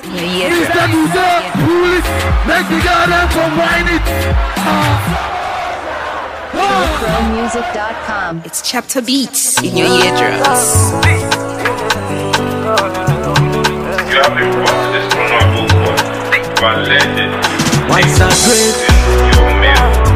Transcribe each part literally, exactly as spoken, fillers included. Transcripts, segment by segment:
Yeah, Mister Musa, police, make the garden come wine it. Pro music dot com. It's chapter beats in your eardrums. You have been brought to this honorable court by legend. Once I great. Your mail,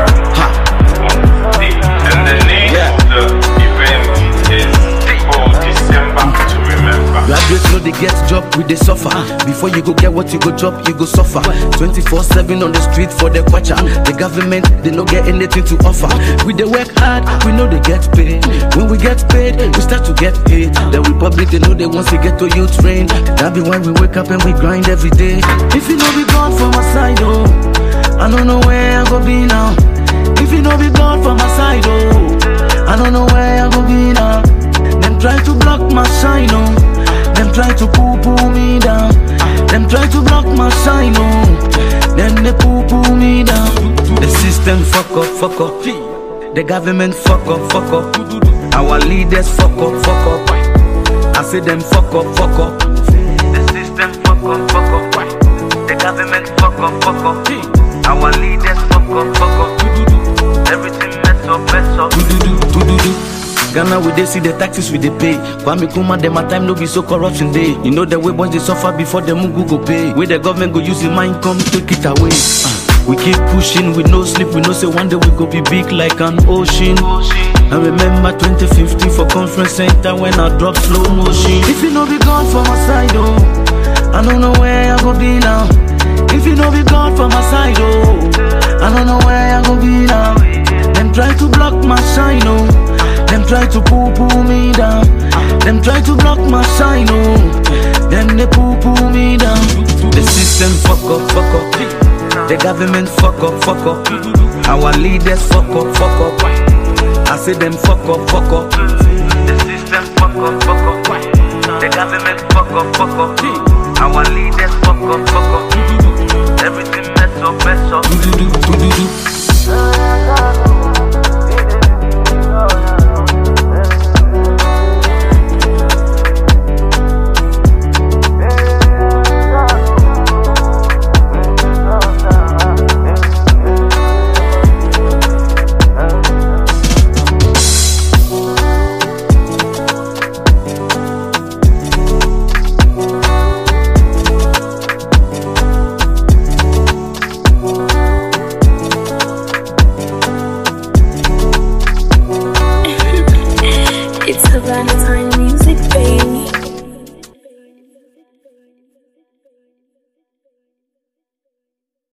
and the name yeah. of the event is called December to Remember. Graduates know they get job, we they suffer. Before you go get what you go drop, you go suffer. twenty-four seven on the street for the watcher. The government, they no get anything to offer. We they work hard, we know they get paid. When we get paid, we start to get paid. The Republic, they know they once they get to you train. That be why we wake up and we grind every day. If you know be gone from my side, oh, I don't know where I go be now. If you know be gone from my side, oh, I don't know where I go be now. Them try to block my shine, oh. Them try to poo-poo me down. Them try to block my shine, oh. Then they poo-poo me down. The system fuck up, fuck up. The government fuck up, fuck up. Our leaders fuck up, fuck up. I say them fuck up, fuck up. The system fuck up, fuck up. The government fuck up, fuck up. Our leaders fuck up, fuck up. Everything mess up, mess up. Ghana we they see the taxes we they pay. Kwame Kuma them my time no be so corruption day. You know the way boys they suffer before the Mungu go pay. Where the government go use the mind come take it away. Uh, we keep pushing with no sleep. We know say one day we go be big like an ocean. I remember twenty fifteen for conference center when I dropped slow motion. If you know be gone from my side, oh, I don't know where I go be now. If you know be gone from my side, oh, I don't know where I go be now. Them try to block my shine, oh. Them try to poo-poo me down. Them try to block my shine, oh. Then they poo-poo me down. The system fuck up, fuck up. The government fuck up, fuck up. Our leaders fuck up, fuck up. I say them fuck up, fuck up. The system fuck up, fuck up. The government fuck up, fuck up. Our